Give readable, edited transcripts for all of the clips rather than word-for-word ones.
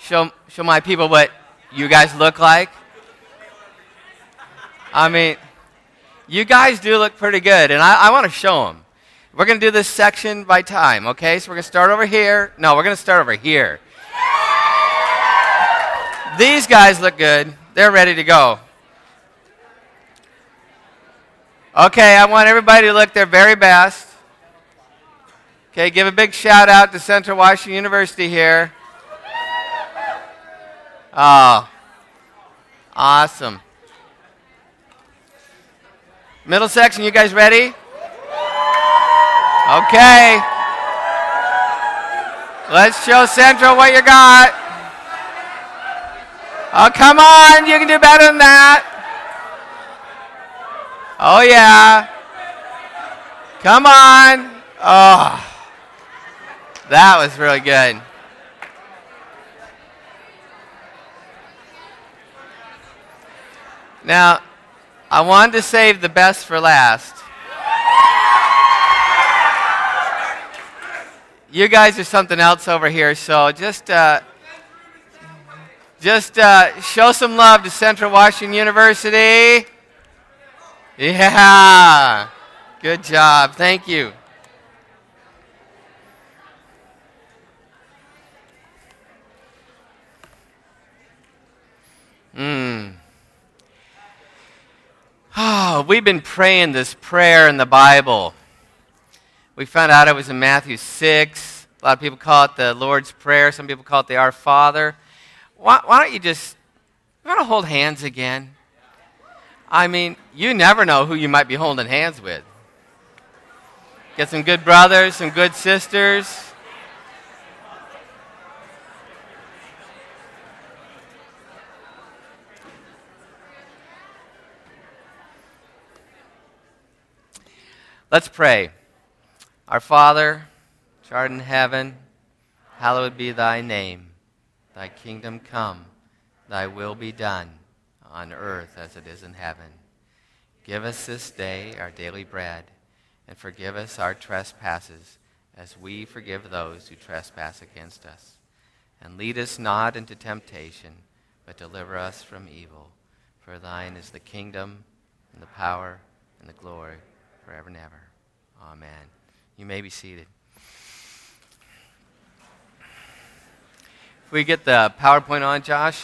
show my people what you guys look like. I mean, you guys do look pretty good, and I want to show them. We're going to do this section by time, okay? So we're going to start over here. No, we're going to start over here. These guys look good. They're ready to go. Okay, I want everybody to look their very best. Okay, give a big shout out to Central Washington University here. Oh, awesome. Middle section, you guys ready? Okay. Let's show Central what you got. Oh, come on, you can do better than that. Oh, yeah. Come on. Oh, that was really good. Now, I wanted to save the best for last. You guys are something else over here, so just show some love to Central Washington University. Yeah, good job. Thank you. Oh, we've been praying this prayer in the Bible. We found out it was in Matthew 6. A lot of people call it the Lord's Prayer. Some people call it the Our Father. Why don't you want to hold hands again? I mean, you never know who you might be holding hands with. Get some good brothers, some good sisters. Let's pray. Our Father, which art in heaven, hallowed be thy name. Thy kingdom come, thy will be done, on earth as it is in heaven. Give us this day our daily bread, and forgive us our trespasses, as we forgive those who trespass against us. And lead us not into temptation, but deliver us from evil. For thine is the kingdom, and the power, and the glory, forever and ever. Amen. You may be seated. If we get the PowerPoint on, Josh.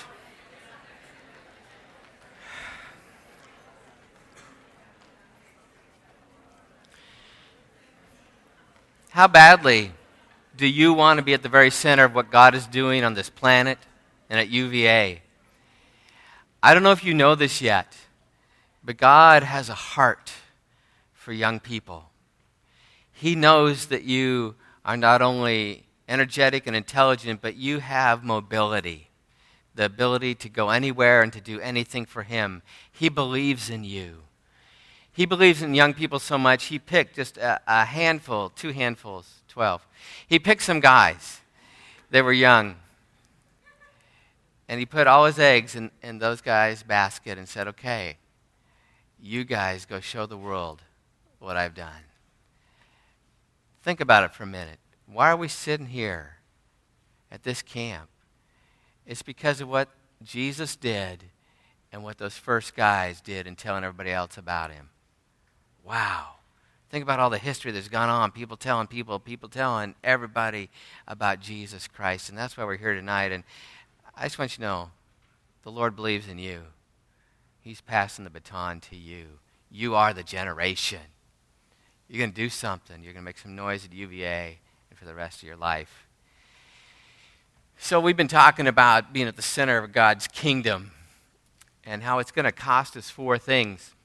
How badly do you want to be at the very center of what God is doing on this planet and at UVA? I don't know if you know this yet, but God has a heart for young people. He knows that you are not only energetic and intelligent, but you have mobility, the ability to go anywhere and to do anything for Him. He believes in you. He believes in young people so much, He picked just a handful, 2 handfuls, 12. He picked some guys. They were young. And He put all His eggs in those guys' basket and said, okay, you guys go show the world what I've done. Think about it for a minute. Why are we sitting here at this camp? It's because of what Jesus did and what those first guys did in telling everybody else about Him. Wow. Think about all the history that's gone on. People telling everybody about Jesus Christ. And that's why we're here tonight. And I just want you to know, the Lord believes in you. He's passing the baton to you. You are the generation. You're going to do something. You're going to make some noise at UVA and for the rest of your life. So we've been talking about being at the center of God's kingdom and how it's going to cost us 4 things.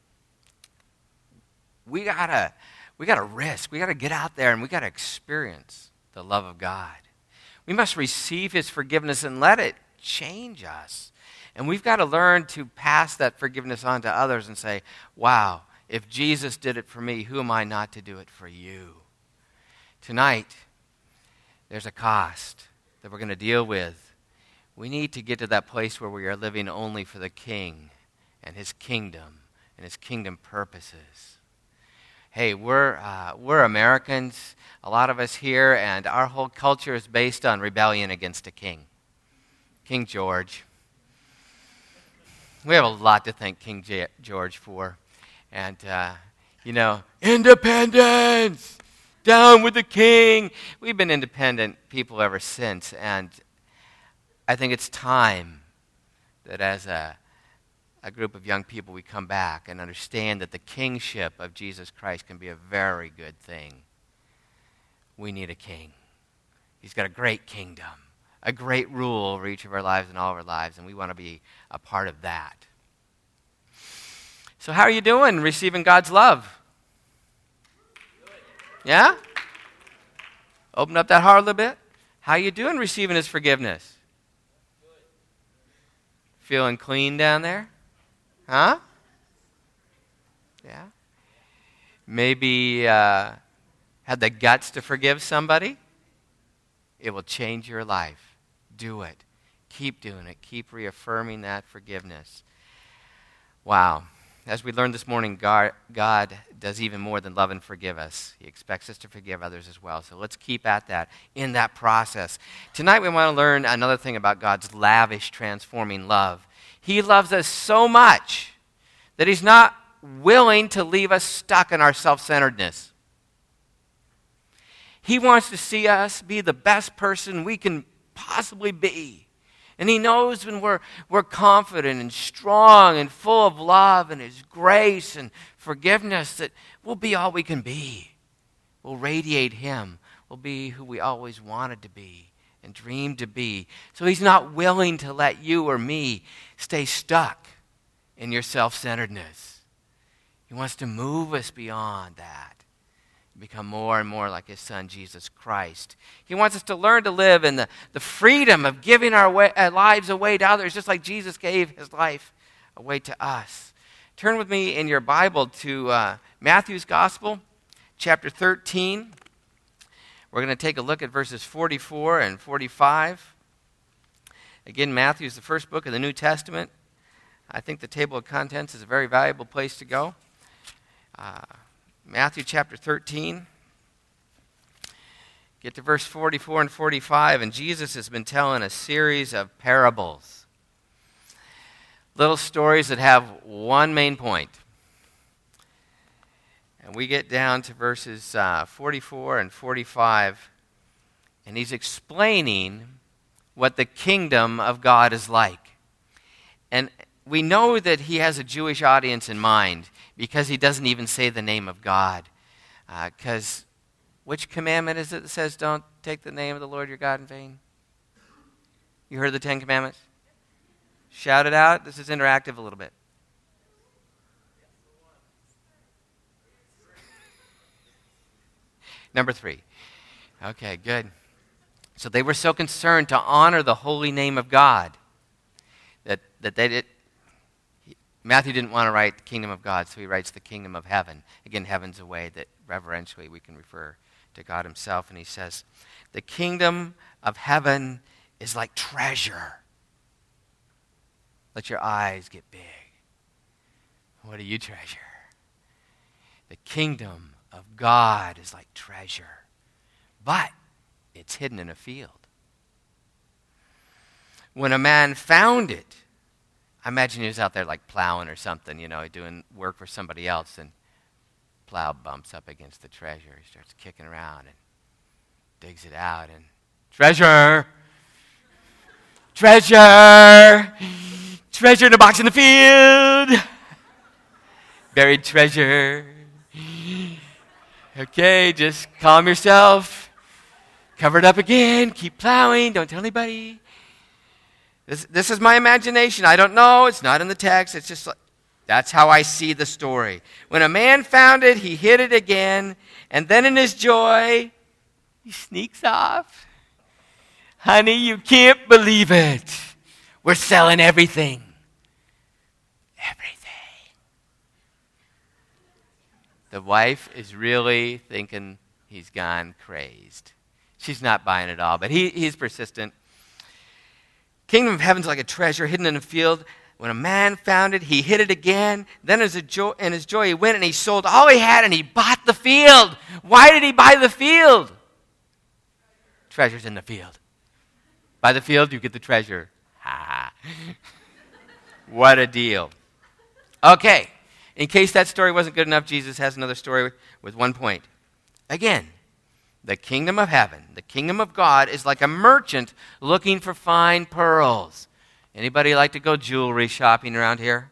We gotta risk. We gotta get out there and we gotta experience the love of God. We must receive His forgiveness and let it change us. And we've got to learn to pass that forgiveness on to others and say, wow, if Jesus did it for me, who am I not to do it for you? Tonight, there's a cost that we're going to deal with. We need to get to that place where we are living only for the King and His kingdom and His kingdom purposes. Hey, we're Americans, a lot of us here, and our whole culture is based on rebellion against a king. King George. We have a lot to thank King George for. And, independence! Down with the king! We've been independent people ever since. And I think it's time that as a group of young people we come back and understand that the kingship of Jesus Christ can be a very good thing. We need a king. He's got a great kingdom, a great rule over each of our lives and all of our lives, and we want to be a part of that. So how are you doing receiving God's love? Yeah? Open up that heart a little bit. How are you doing receiving his forgiveness? Feeling clean down there? Huh? Yeah? Maybe had the guts to forgive somebody? It will change your life. Do it. Keep doing it. Keep reaffirming that forgiveness. Wow. As we learned this morning, God does even more than love and forgive us. He expects us to forgive others as well. So let's keep at that, in that process. Tonight we want to learn another thing about God's lavish, transforming love. He loves us so much that he's not willing to leave us stuck in our self-centeredness. He wants to see us be the best person we can possibly be. And he knows when we're confident and strong and full of love and his grace and forgiveness that we'll be all we can be. We'll radiate him. We'll be who we always wanted to be and dreamed to be. So he's not willing to let you or me stay stuck in your self-centeredness. He wants to move us beyond that. Become more and more like his son, Jesus Christ. He wants us to learn to live in the freedom of giving our lives away to others, just like Jesus gave his life away to us. Turn with me in your Bible to Matthew's Gospel, chapter 13. We're going to take a look at verses 44 and 45. Again, Matthew is the first book of the New Testament. I think the table of contents is a very valuable place to go. Matthew chapter 13. Get to verse 44 and 45, and Jesus has been telling a series of parables. Little stories that have one main point. And we get down to verses 44 and 45, and he's explaining what the kingdom of God is like. And we know that he has a Jewish audience in mind because he doesn't even say the name of God. Because which commandment is it that says don't take the name of the Lord your God in vain? You heard the 10 Commandments? Shout it out. This is interactive a little bit. Number 3. Okay, good. So they were so concerned to honor the holy name of God that they did. Matthew didn't want to write the kingdom of God, so he writes the kingdom of heaven. Again, heaven's a way that reverentially we can refer to God himself. And he says, the kingdom of heaven is like treasure. Let your eyes get big. What do you treasure? The kingdom of God is like treasure, but it's hidden in a field. When a man found it, I imagine he was out there like plowing or something, doing work for somebody else, and plow bumps up against the treasure. He starts kicking around and digs it out, and treasure in a box in the field, buried treasure. Okay, just calm yourself, cover it up again, keep plowing, don't tell anybody. This is my imagination. I don't know. It's not in the text. It's just like, that's how I see the story. When a man found it, he hid it again, and then in his joy, he sneaks off. Honey, you can't believe it. We're selling everything. Everything. The wife is really thinking he's gone crazed. She's not buying it all, but he's persistent. Kingdom of heaven's like a treasure hidden in a field. When a man found it, he hid it again. Then in his joy, he went and he sold all he had and he bought the field. Why did he buy the field? Treasure's in the field. By the field, you get the treasure. What a deal. Okay. In case that story wasn't good enough, Jesus has another story with one point. Again, the kingdom of heaven, the kingdom of God is like a merchant looking for fine pearls. Anybody like to go jewelry shopping around here?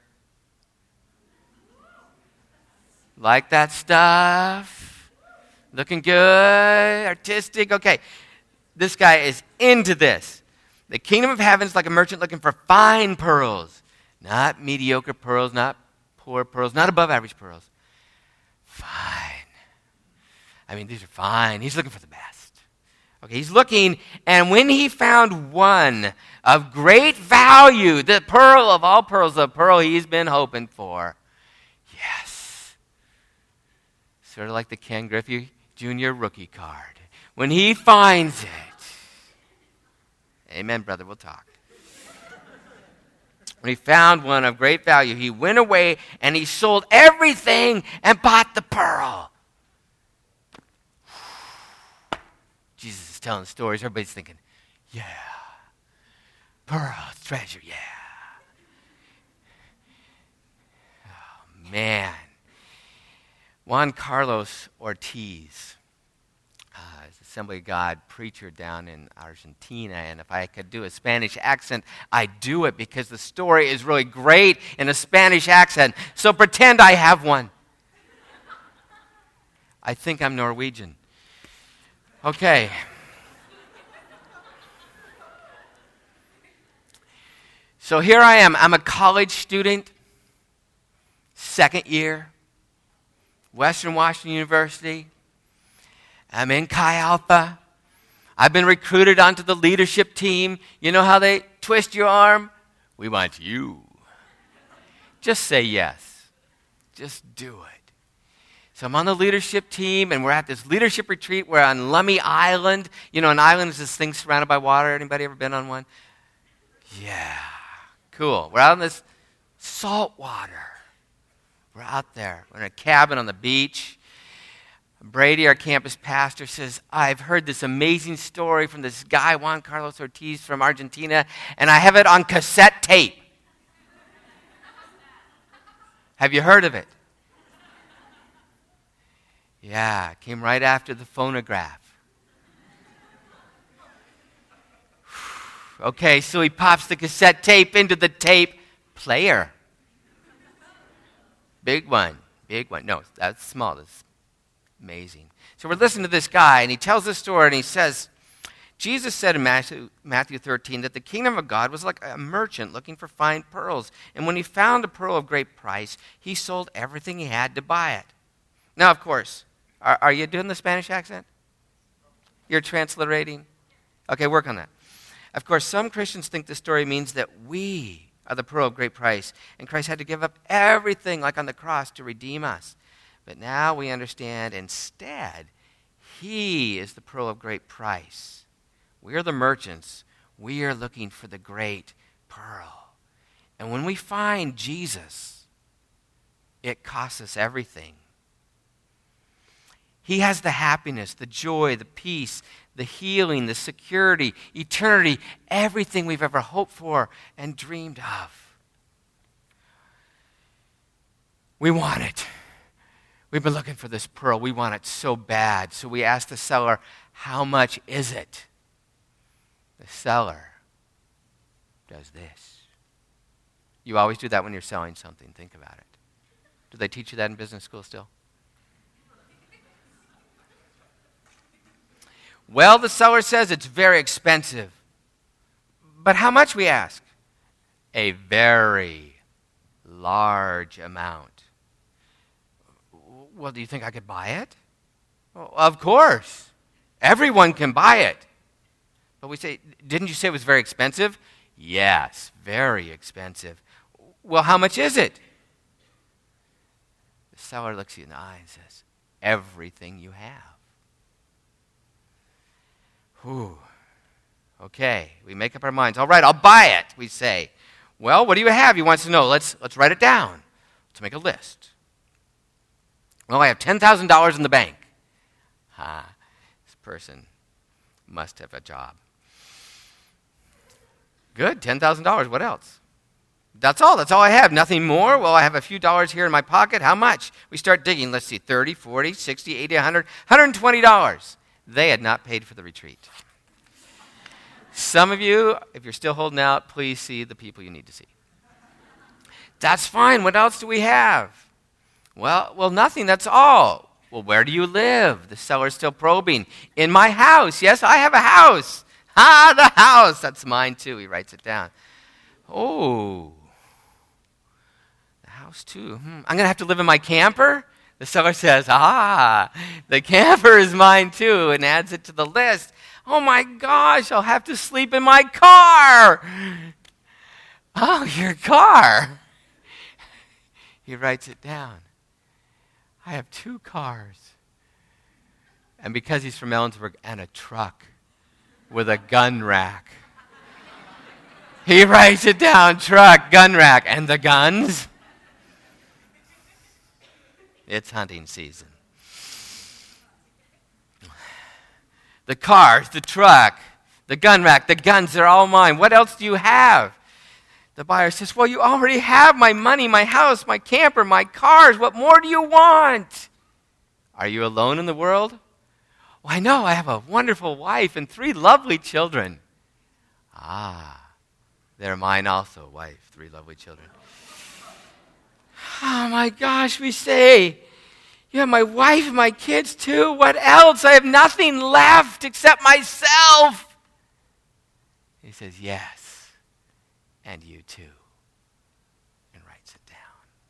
Like that stuff? Looking good? Artistic? Okay. This guy is into this. The kingdom of heaven is like a merchant looking for fine pearls. Not mediocre pearls, not poor pearls, not above average pearls. Fine. I mean, these are fine. He's looking for the best. Okay, he's looking, and when he found one of great value, the pearl of all pearls, the pearl he's been hoping for, yes. Sort of like the Ken Griffey Jr. rookie card. When he finds it, amen, brother, we'll talk. When he found one of great value, he went away and he sold everything and bought the pearl. Jesus is telling stories. Everybody's thinking, yeah, pearl, treasure, yeah. Oh, man. Juan Carlos Ortiz is Assembly of God preacher down in Argentina, and if I could do a Spanish accent, I'd do it because the story is really great in a Spanish accent. So pretend I have one. I think I'm Norwegian. Okay. So here I am. I'm a college student, second year, Western Washington University. I'm in Chi Alpha. I've been recruited onto the leadership team. You know how they twist your arm? We want you. Just say yes. Just do it. So I'm on the leadership team, and we're at this leadership retreat. We're on Lummi Island. You know, an island is this thing surrounded by water. Anybody ever been on one? Yeah. Cool. We're out in this salt water. We're out there. We're in a cabin on the beach. Brady, our campus pastor, says, I've heard this amazing story from this guy, Juan Carlos Ortiz from Argentina, and I have it on cassette tape. Have you heard of it? Yeah, it came right after the phonograph. Okay, so he pops the cassette tape into the tape player. Big one. No, that's small. That's amazing. So we're listening to this guy, and he tells this story, and he says, Jesus said in Matthew 13 that the kingdom of God was like a merchant looking for fine pearls. And when he found a pearl of great price, he sold everything he had to buy it. Now, of course, are you doing the Spanish accent? You're transliterating? Okay, work on that. Of course, some Christians think this story means that we are the pearl of great price, and Christ had to give up everything, like on the cross, to redeem us. But now we understand instead, he is the pearl of great price. We are the merchants. We are looking for the great pearl. And when we find Jesus, it costs us everything. He has the happiness, the joy, the peace, the healing, the security, eternity, everything we've ever hoped for and dreamed of. We want it. We've been looking for this pearl. We want it so bad. So we asked the seller, how much is it? The seller does this. You always do that when you're selling something. Think about it. Do they teach you that in business school still? Well, the seller says it's very expensive. But how much, we ask? A very large amount. Well, do you think I could buy it? Well, of course. Everyone can buy it. But we say, didn't you say it was very expensive? Yes, very expensive. Well, how much is it? The seller looks you in the eye and says, everything you have. Whew. Okay, we make up our minds. All right, I'll buy it, we say. Well, what do you have? He wants to know. Let's write it down. Let's make a list. Well, I have $10,000 in the bank. This person must have a job. Good, $10,000. What else? That's all. That's all I have. Nothing more. Well, I have a few dollars here in my pocket. How much? We start digging. Let's see, 30, 40, 60, 80, 100, $120. They had not paid for the retreat. Some of you, if you're still holding out, please see the people you need to see. That's fine. What else do we have? Well, nothing. That's all. Well, where do you live? The seller's still probing. In my house. Yes, I have a house. The house. That's mine too. He writes it down. Oh, the house too. I'm going to have to live in my camper? The seller says, the camper is mine too, and adds it to the list. Oh my gosh, I'll have to sleep in my car. Oh, your car. He writes it down. I have 2 cars. And because he's from Ellensburg, and a truck with a gun rack. He writes it down, truck, gun rack. And the guns? It's hunting season. The cars, the truck, the gun rack, the guns, they're all mine. What else do you have? The buyer says, well, you already have my money, my house, my camper, my cars. What more do you want? Are you alone in the world? Well, I know. I have a wonderful wife and 3 lovely children. They're mine also, wife, 3 lovely children. Oh my gosh, we say, you have my wife and my kids too? What else? I have nothing left except myself. He says, yes, and you too, and writes it down.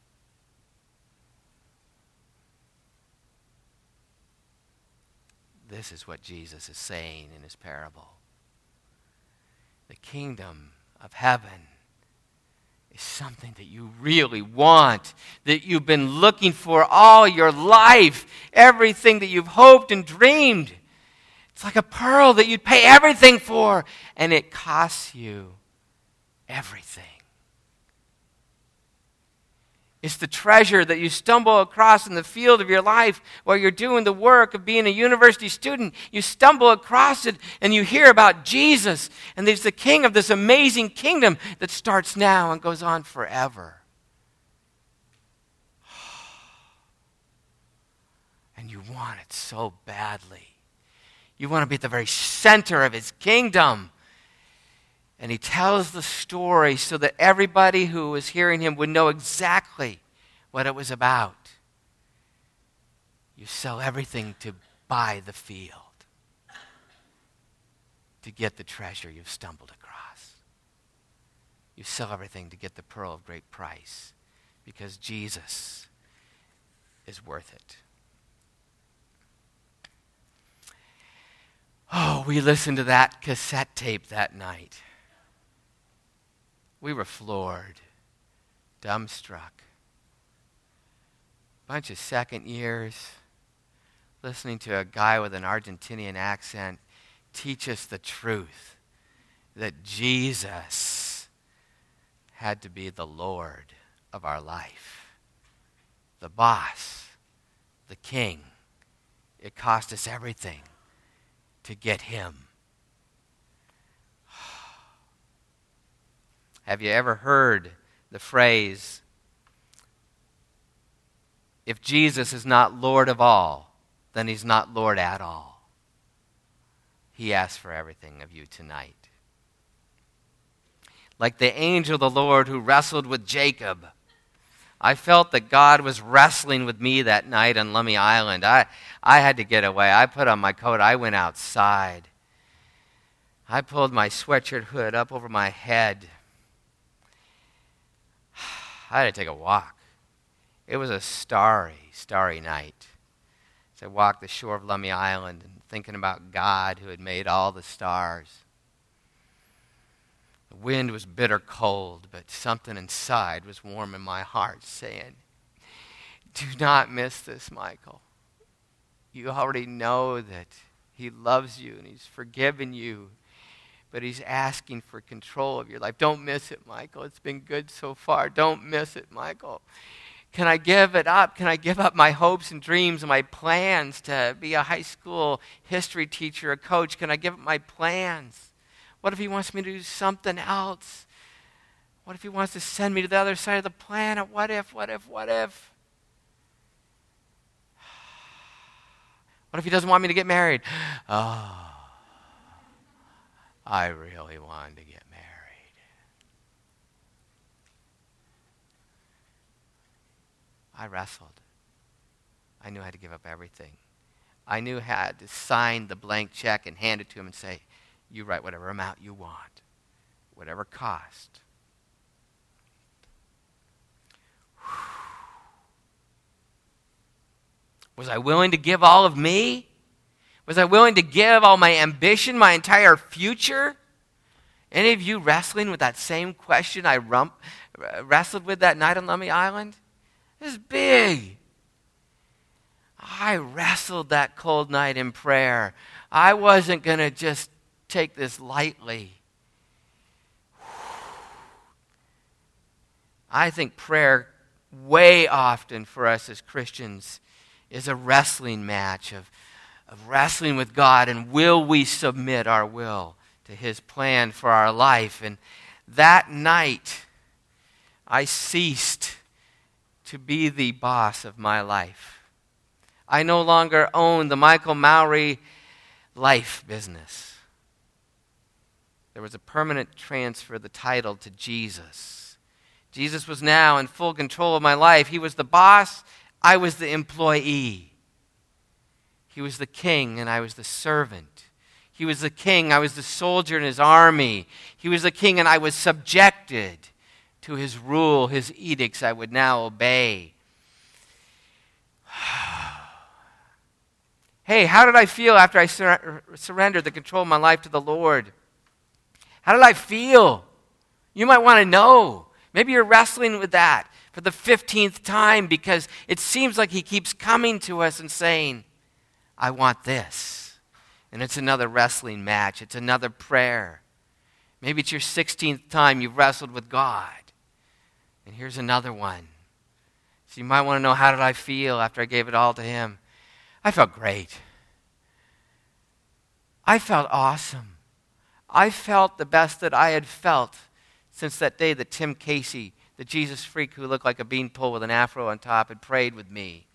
This is what Jesus is saying in his parable. The kingdom of heaven is something that you really want, that you've been looking for all your life, everything that you've hoped and dreamed. It's like a pearl that you'd pay everything for, and it costs you everything. It's the treasure that you stumble across in the field of your life while you're doing the work of being a university student. You stumble across it and you hear about Jesus, and there's the king of this amazing kingdom that starts now and goes on forever. And you want it so badly. You want to be at the very center of his kingdom. And he tells the story so that everybody who was hearing him would know exactly what it was about. You sell everything to buy the field, to get the treasure you've stumbled across. You sell everything to get the pearl of great price, because Jesus is worth it. Oh, we listened to that cassette tape that night. We were floored, dumbstruck. Bunch of second years listening to a guy with an Argentinian accent teach us the truth that Jesus had to be the Lord of our life, the boss, the king. It cost us everything to get him. Have you ever heard the phrase, if Jesus is not Lord of all, then he's not Lord at all? He asks for everything of you tonight. Like the angel of the Lord who wrestled with Jacob, I felt that God was wrestling with me that night on Lummi Island. I had to get away. I put on my coat. I went outside. I pulled my sweatshirt hood up over my head. I had to take a walk. It was a starry, starry night. As I walked the shore of Lummi Island and thinking about God who had made all the stars. The wind was bitter cold, but something inside was warm in my heart saying, do not miss this, Michael. You already know that he loves you and he's forgiven you, but he's asking for control of your life. Don't miss it, Michael. It's been good so far. Don't miss it, Michael. Can I give it up? Can I give up my hopes and dreams and my plans to be a high school history teacher, a coach? Can I give up my plans? What if he wants me to do something else? What if he wants to send me to the other side of the planet? What if? What if he doesn't want me to get married? Oh, I really wanted to get married. I wrestled. I knew I had to give up everything. I knew how to sign the blank check and hand it to him and say, you write whatever amount you want, whatever cost. Was I willing to give all of me? Was I willing to give all my ambition, my entire future? Any of you wrestling with that same question I wrestled with that night on Lummi Island? This is big. I wrestled that cold night in prayer. I wasn't going to just take this lightly. I think prayer way often for us as Christians is a wrestling match of wrestling with God, and will we submit our will to his plan for our life? And that night, I ceased to be the boss of my life. I no longer owned the Michael Mowry life business. There was a permanent transfer of the title to Jesus. Jesus was now in full control of my life. He was the boss. I was the employee. He was the king and I was the servant. He was the king, I was the soldier in his army. He was the king and I was subjected to his rule, his edicts I would now obey. Hey, how did I feel after I surrendered the control of my life to the Lord? How did I feel? You might want to know. Maybe you're wrestling with that for the 15th time because it seems like he keeps coming to us and saying, I want this. And it's another wrestling match. It's another prayer. Maybe it's your 16th time you've wrestled with God. And here's another one. So you might want to know, how did I feel after I gave it all to him? I felt great. I felt awesome. I felt the best that I had felt since that day that Tim Casey, the Jesus freak who looked like a beanpole with an afro on top, had prayed with me.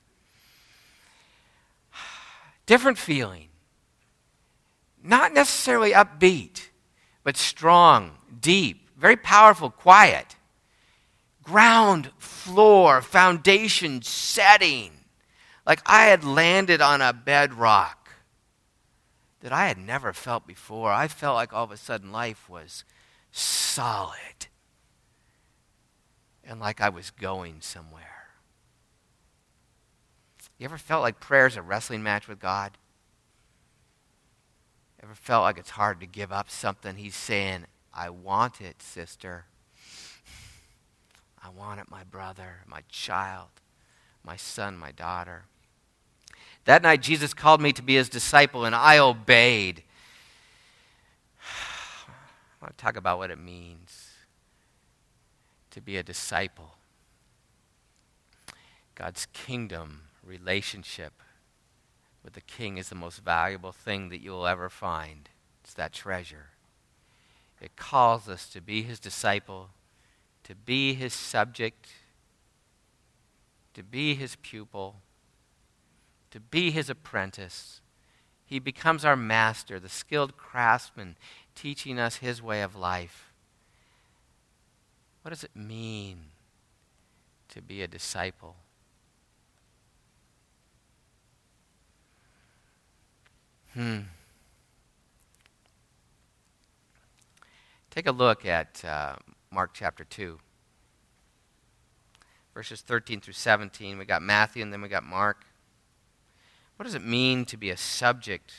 Different feeling. Not necessarily upbeat, but strong, deep, very powerful, quiet. Ground, floor, foundation, setting. Like I had landed on a bedrock that I had never felt before. I felt like all of a sudden life was solid. And like I was going somewhere. You ever felt like prayer is a wrestling match with God? Ever felt like it's hard to give up something? He's saying, I want it, sister. I want it, my brother, my child, my son, my daughter. That night, Jesus called me to be his disciple, and I obeyed. I want to talk about what it means to be a disciple. God's kingdom relationship with the king is the most valuable thing that you'll ever find. It's that treasure. It calls us to be his disciple, to be his subject, to be his pupil, to be his apprentice. He becomes our master, the skilled craftsman, teaching us his way of life. What does it mean to be a disciple? Take a look at Mark chapter 2. Verses 13 through 17. We got Matthew and then we got Mark. What does it mean to be a subject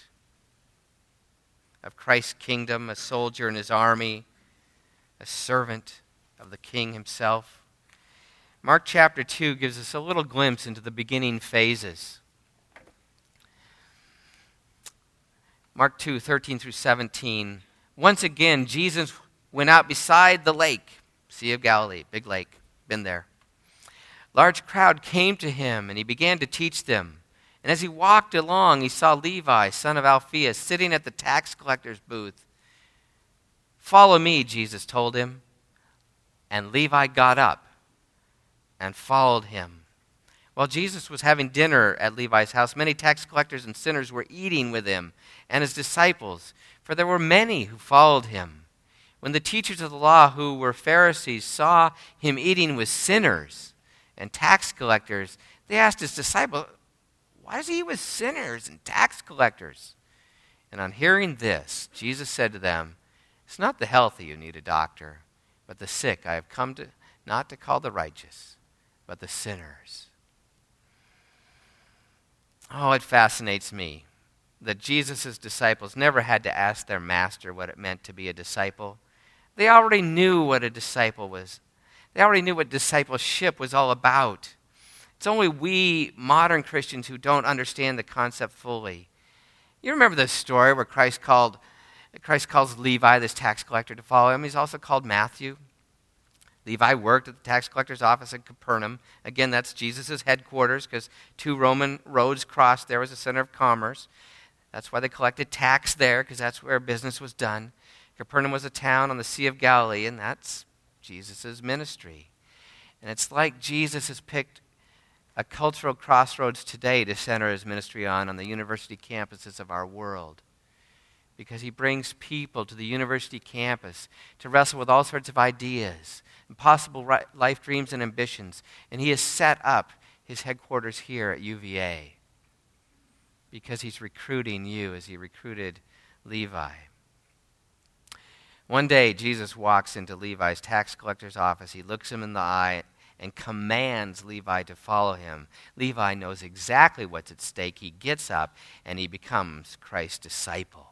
of Christ's kingdom, a soldier in his army, a servant of the king himself? Mark chapter 2 gives us a little glimpse into the beginning phases. Mark 2, 13 through 17. Once again, Jesus went out beside the lake, Sea of Galilee, big lake, been there. Large crowd came to him, and he began to teach them. And as he walked along, he saw Levi, son of Alphaeus, sitting at the tax collector's booth. "Follow me," Jesus told him. And Levi got up and followed him. While Jesus was having dinner at Levi's house, many tax collectors and sinners were eating with him and his disciples, for there were many who followed him. When the teachers of the law, who were Pharisees, saw him eating with sinners and tax collectors, they asked his disciples, "Why does he eat with sinners and tax collectors?" And on hearing this, Jesus said to them, "It's not the healthy who need a doctor, but the sick. I have come not to call the righteous, but the sinners." Oh, it fascinates me that Jesus' disciples never had to ask their master what it meant to be a disciple. They already knew what a disciple was. They already knew what discipleship was all about. It's only we modern Christians who don't understand the concept fully. You remember the story where Christ calls Levi, this tax collector, to follow him. He's also called Matthew. Levi worked at the tax collector's office in Capernaum. Again, that's Jesus' headquarters because 2 Roman roads crossed there as a center of commerce. That's why they collected tax there, because that's where business was done. Capernaum was a town on the Sea of Galilee, and that's Jesus' ministry. And it's like Jesus has picked a cultural crossroads today to center his ministry on the university campuses of our world. Because he brings people to the university campus to wrestle with all sorts of ideas, impossible life dreams and ambitions. And he has set up his headquarters here at UVA because he's recruiting you as he recruited Levi. One day, Jesus walks into Levi's tax collector's office. He looks him in the eye and commands Levi to follow him. Levi knows exactly what's at stake. He gets up and he becomes Christ's disciple.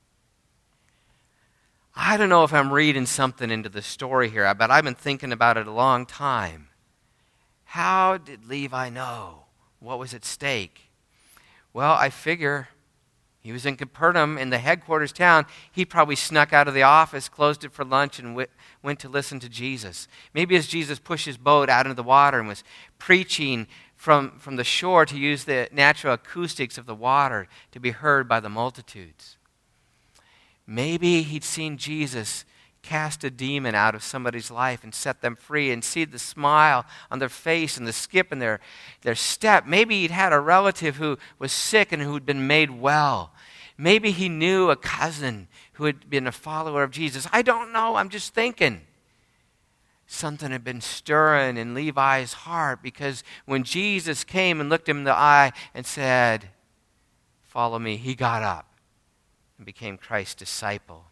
I don't know if I'm reading something into the story here, but I've been thinking about it a long time. How did Levi know what was at stake? Well, I figure he was in Capernaum in the headquarters town. He probably snuck out of the office, closed it for lunch, and went to listen to Jesus. Maybe as Jesus pushed his boat out into the water and was preaching from the shore to use the natural acoustics of the water to be heard by the multitudes. Maybe he'd seen Jesus cast a demon out of somebody's life and set them free and see the smile on their face and the skip in their step. Maybe he'd had a relative who was sick and who'd been made well. Maybe he knew a cousin who had been a follower of Jesus. I don't know. I'm just thinking. Something had been stirring in Levi's heart because when Jesus came and looked him in the eye and said, "Follow me," he got up and became Christ's disciple.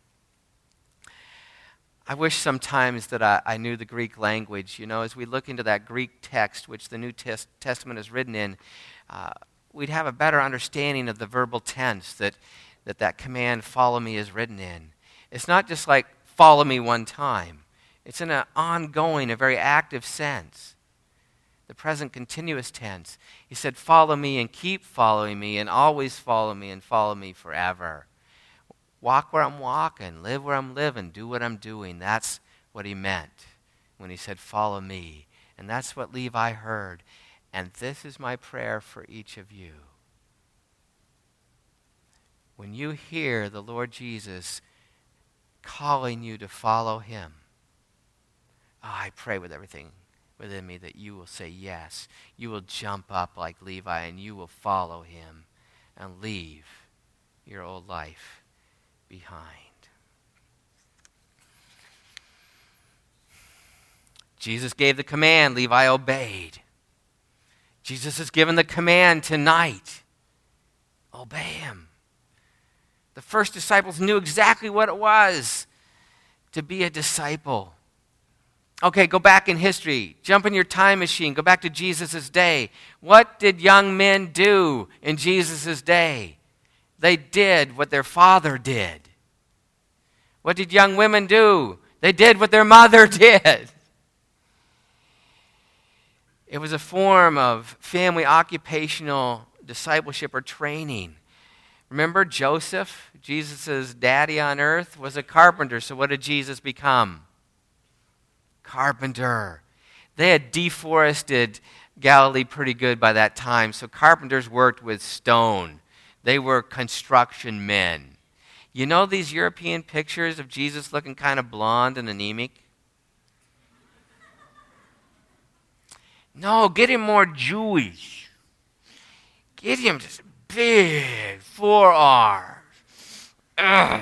I wish sometimes that I knew the Greek language. You know, as we look into that Greek text, which the New Testament is written in, we'd have a better understanding of the verbal tense that command, "follow me," is written in. It's not just like, follow me one time. It's in an ongoing, a very active sense. The present continuous tense. He said, "Follow me and keep following me and always follow me and follow me forever." Walk where I'm walking, live where I'm living, do what I'm doing. That's what he meant when he said, "Follow me." And that's what Levi heard. And this is my prayer for each of you. When you hear the Lord Jesus calling you to follow him, I pray with everything within me that you will say yes. You will jump up like Levi and you will follow him and leave your old life behind. Jesus gave the command, Levi obeyed. Jesus has given the command tonight. Obey him. The first disciples knew exactly what it was to be a disciple. Okay, go back in history. Jump in your time machine. Go back to Jesus' day. What did young men do in Jesus' day? They did what their father did. What did young women do? They did what their mother did. It was a form of family occupational discipleship or training. Remember Joseph, Jesus' daddy on earth, was a carpenter. So what did Jesus become? Carpenter. They had deforested Galilee pretty good by that time, so carpenters worked with stone. They were construction men. You know these European pictures of Jesus looking kind of blonde and anemic? No, get him more Jewish. Get him just big forearms. Ugh.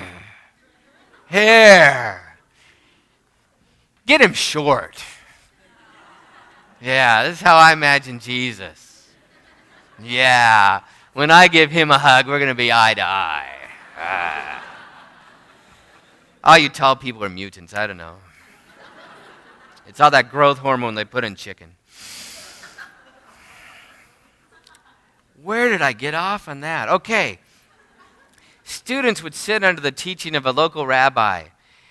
Hair. Get him short. Yeah, this is how I imagine Jesus. Yeah, when I give him a hug, we're going to be eye to eye. All you tall people are mutants, I don't know. It's all that growth hormone they put in chicken. Where did I get off on that? Okay. Students would sit under the teaching of a local rabbi.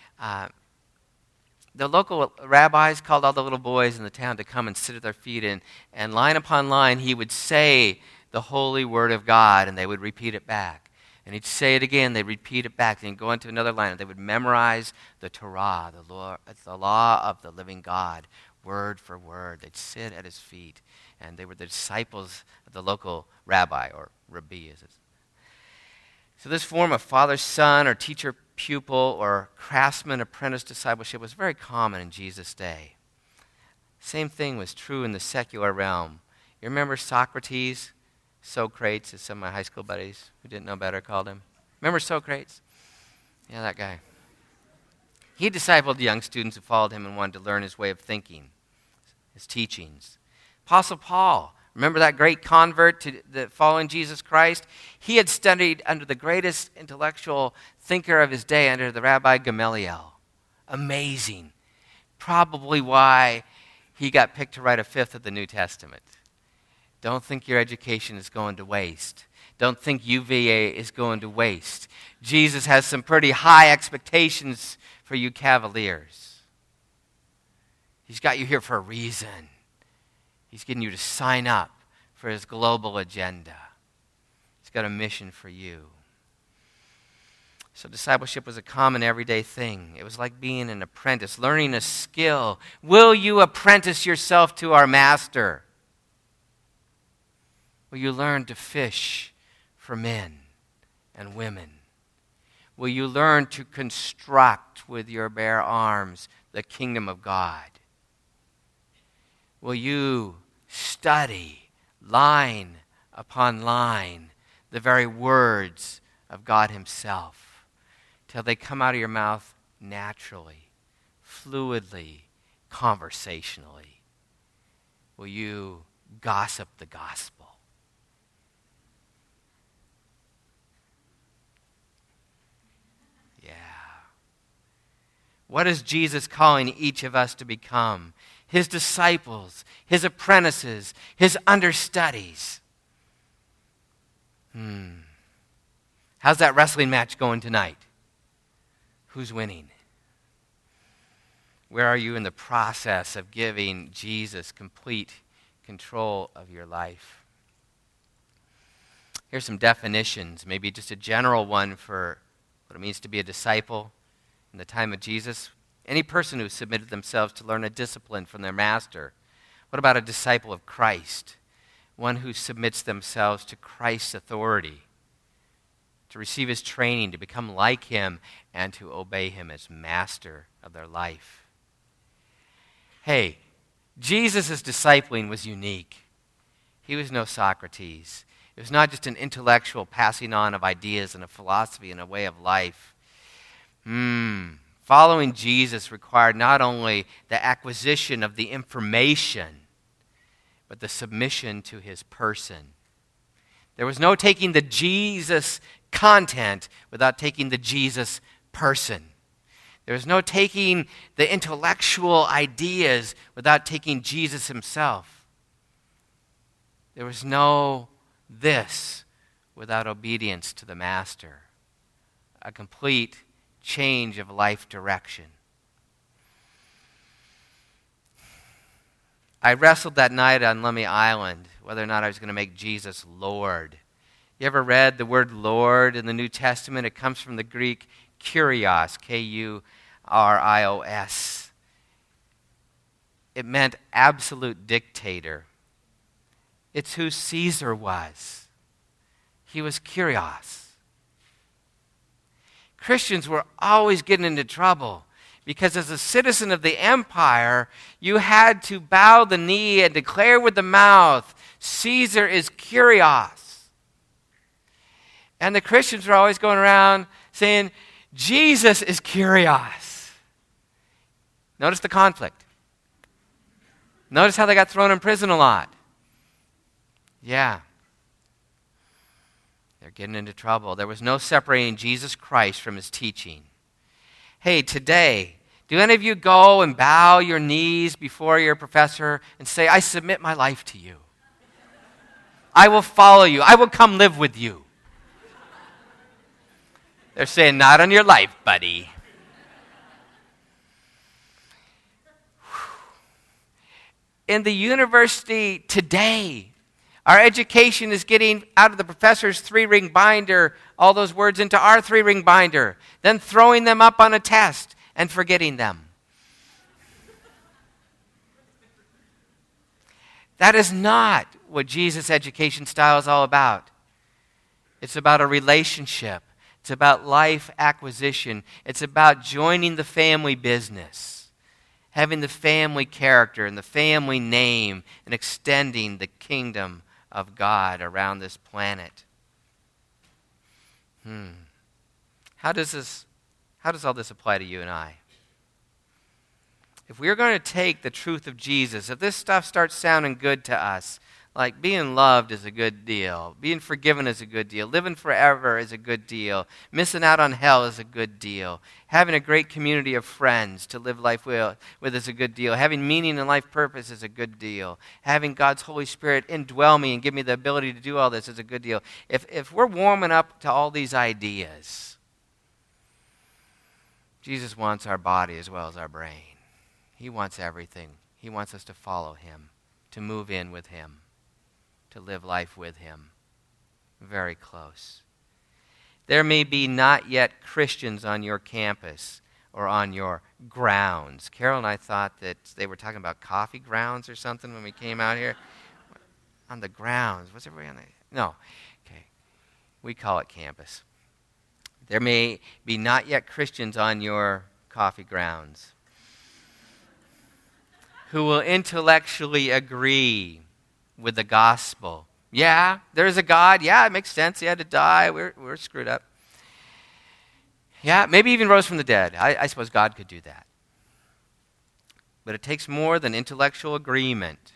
The local rabbis called all the little boys in the town to come and sit at their feet, and line upon line he would say the holy word of God, and they would repeat it back. And he'd say it again, they'd repeat it back, then he'd go into another line, and they would memorize the Torah, the law of the living God, word for word. They'd sit at his feet, and they were the disciples of the local rabbi, or rabbi as it's. So this form of father-son or teacher-pupil or craftsman-apprentice discipleship was very common in Jesus' day. Same thing was true in the secular realm. You remember Socrates? Socrates, as some of my high school buddies who didn't know better called him. Remember Socrates? Yeah, that guy. He discipled young students who followed him and wanted to learn his way of thinking, his teachings. Apostle Paul, remember that great convert following Jesus Christ? He had studied under the greatest intellectual thinker of his day, under the Rabbi Gamaliel. Amazing. Probably why he got picked to write a fifth of the New Testament. Don't think your education is going to waste. Don't think UVA is going to waste. Jesus has some pretty high expectations for you Cavaliers. He's got you here for a reason. He's getting you to sign up for his global agenda. He's got a mission for you. So discipleship was a common everyday thing. It was like being an apprentice, learning a skill. Will you apprentice yourself to our master? Will you learn to fish for men and women? Will you learn to construct with your bare arms the kingdom of God? Will you study line upon line the very words of God himself till they come out of your mouth naturally, fluidly, conversationally? Will you gossip the gospel? What is Jesus calling each of us to become? His disciples, his apprentices, his understudies. How's that wrestling match going tonight? Who's winning? Where are you in the process of giving Jesus complete control of your life? Here's some definitions, maybe just a general one for what it means to be a disciple. In the time of Jesus, any person who submitted themselves to learn a discipline from their master. What about a disciple of Christ? One who submits themselves to Christ's authority, to receive his training, to become like him, and to obey him as master of their life. Hey, Jesus' discipling was unique. He was no Socrates. It was not just an intellectual passing on of ideas and a philosophy and a way of life. Following Jesus required not only the acquisition of the information, but the submission to his person. There was no taking the Jesus content without taking the Jesus person. There was no taking the intellectual ideas without taking Jesus himself. There was no this without obedience to the master. A complete change of life direction. I wrestled that night on Lummi Island whether or not I was going to make Jesus Lord. You ever read the word Lord in the New Testament? It comes from the Greek kurios, Kurios. It meant absolute dictator. It's who Caesar was. He was kurios. Christians were always getting into trouble because as a citizen of the empire, you had to bow the knee and declare with the mouth, Caesar is Kyrios. And the Christians were always going around saying, Jesus is Kyrios. Notice the conflict. Notice how they got thrown in prison a lot. Yeah. They're getting into trouble. There was no separating Jesus Christ from his teaching. Hey, today, do any of you go and bow your knees before your professor and say, I submit my life to you. I will follow you. I will come live with you. They're saying, not on your life, buddy. In the university today, our education is getting out of the professor's 3-ring binder all those words into our 3-ring binder, then throwing them up on a test and forgetting them. That is not what Jesus' education style is all about. It's about a relationship. It's about life acquisition. It's about joining the family business, having the family character and the family name, and extending the kingdom of God around this planet. How does all this apply to you and I? If we are going to take the truth of Jesus, if this stuff starts sounding good to us, like being loved is a good deal, being forgiven is a good deal, living forever is a good deal, missing out on hell is a good deal, having a great community of friends to live life with is a good deal, having meaning and life purpose is a good deal, having God's Holy Spirit indwell me and give me the ability to do all this is a good deal. If we're warming up to all these ideas, Jesus wants our body as well as our brain. He wants everything. He wants us to follow him, to move in with him, to live life with him. Very close. There may be not yet Christians on your campus or on your grounds. Carol and I thought that they were talking about coffee grounds or something when we came out here. On the grounds. What's everybody on the... No. Okay. We call it campus. There may be not yet Christians on your coffee grounds who will intellectually agree with the gospel. Yeah, there's a God. Yeah, it makes sense. He had to die. We're screwed up. Yeah, maybe even rose from the dead. I suppose God could do that. But it takes more than intellectual agreement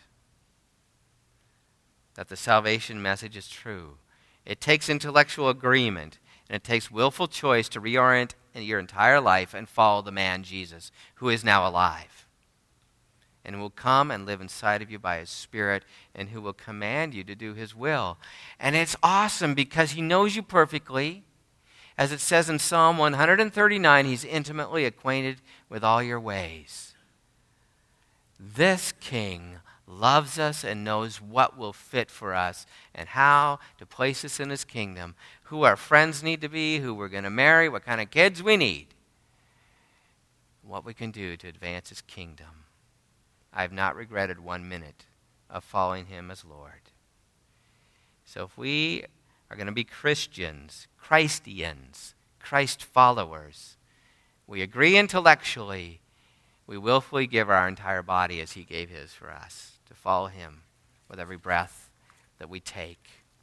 that the salvation message is true. It takes intellectual agreement, and it takes willful choice to reorient your entire life and follow the man Jesus, who is now alive, and will come and live inside of you by his Spirit, and who will command you to do his will. And it's awesome because he knows you perfectly. As it says in Psalm 139, he's intimately acquainted with all your ways. This king loves us and knows what will fit for us and how to place us in his kingdom, who our friends need to be, who we're going to marry, what kind of kids we need, what we can do to advance his kingdom. I have not regretted 1 minute of following him as Lord. So if we are going to be Christians, Christians, Christ followers, we agree intellectually, we willfully give our entire body as he gave his for us, to follow him with every breath that we take.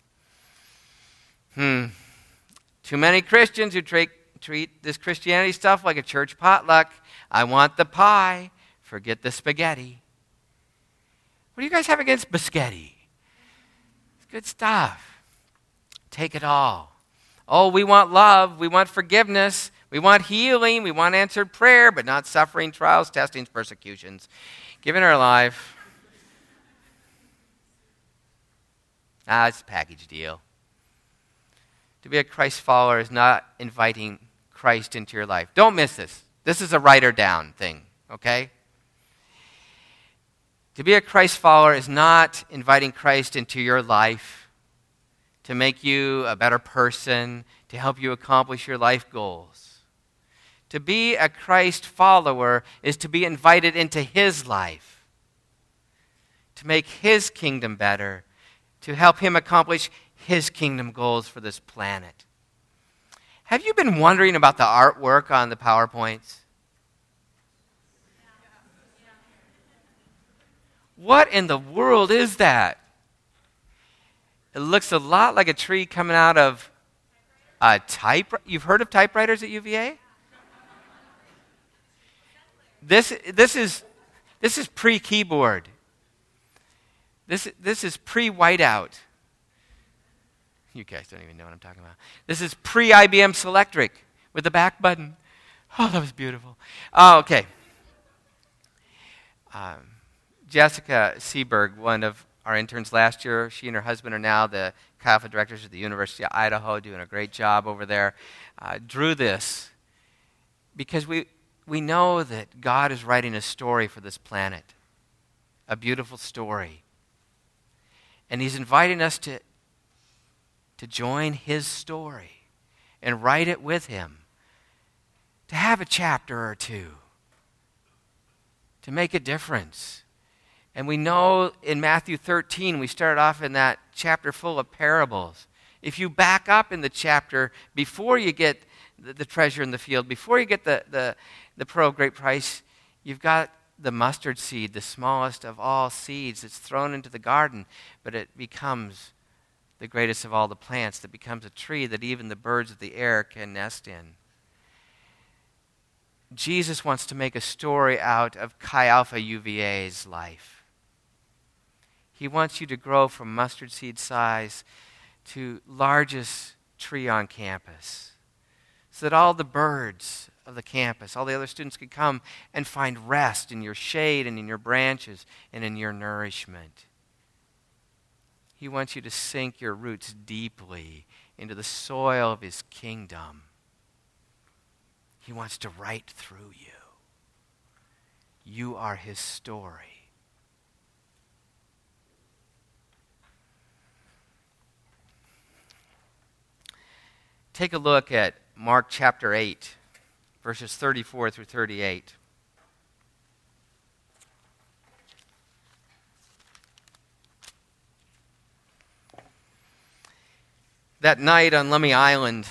Too many Christians who treat this Christianity stuff like a church potluck. I want the pie, forget the spaghetti. What do you guys have against biscotti? It's good stuff. Take it all. Oh, we want love. We want forgiveness. We want healing. We want answered prayer, but not suffering, trials, testings, persecutions. Giving our life. It's a package deal. To be a Christ follower is not inviting Christ into your life. Don't miss this. This is a write or down thing, okay? To be a Christ follower is not inviting Christ into your life to make you a better person, to help you accomplish your life goals. To be a Christ follower is to be invited into his life, to make his kingdom better, to help him accomplish his kingdom goals for this planet. Have you been wondering about the artwork on the PowerPoints? What in the world is that? It looks a lot like a tree coming out of a typewriter. You've heard of typewriters at UVA? This is pre-keyboard. This is pre-whiteout. You guys don't even know what I'm talking about. This is pre-IBM Selectric with the back button. Oh, that was beautiful. Oh, okay. Jessica Seberg, one of our interns last year, she and her husband are now the CAFA directors at the University of Idaho, doing a great job over there, drew this because we know that God is writing a story for this planet, a beautiful story. And he's inviting us to join his story and write it with him, to have a chapter or two, to make a difference. And we know in Matthew 13, we started off in that chapter full of parables. If you back up in the chapter, before you get the treasure in the field, before you get the pearl of great price, you've got the mustard seed, the smallest of all seeds. It's thrown into the garden, but it becomes the greatest of all the plants, that becomes a tree that even the birds of the air can nest in. Jesus wants to make a story out of Chi Alpha UVA's life. He wants you to grow from mustard seed size to largest tree on campus, so that all the birds of the campus, all the other students could come and find rest in your shade and in your branches and in your nourishment. He wants you to sink your roots deeply into the soil of his kingdom. He wants to write through you. You are his story. Take a look at Mark chapter 8, verses 34 through 38. That night on Lummi Island,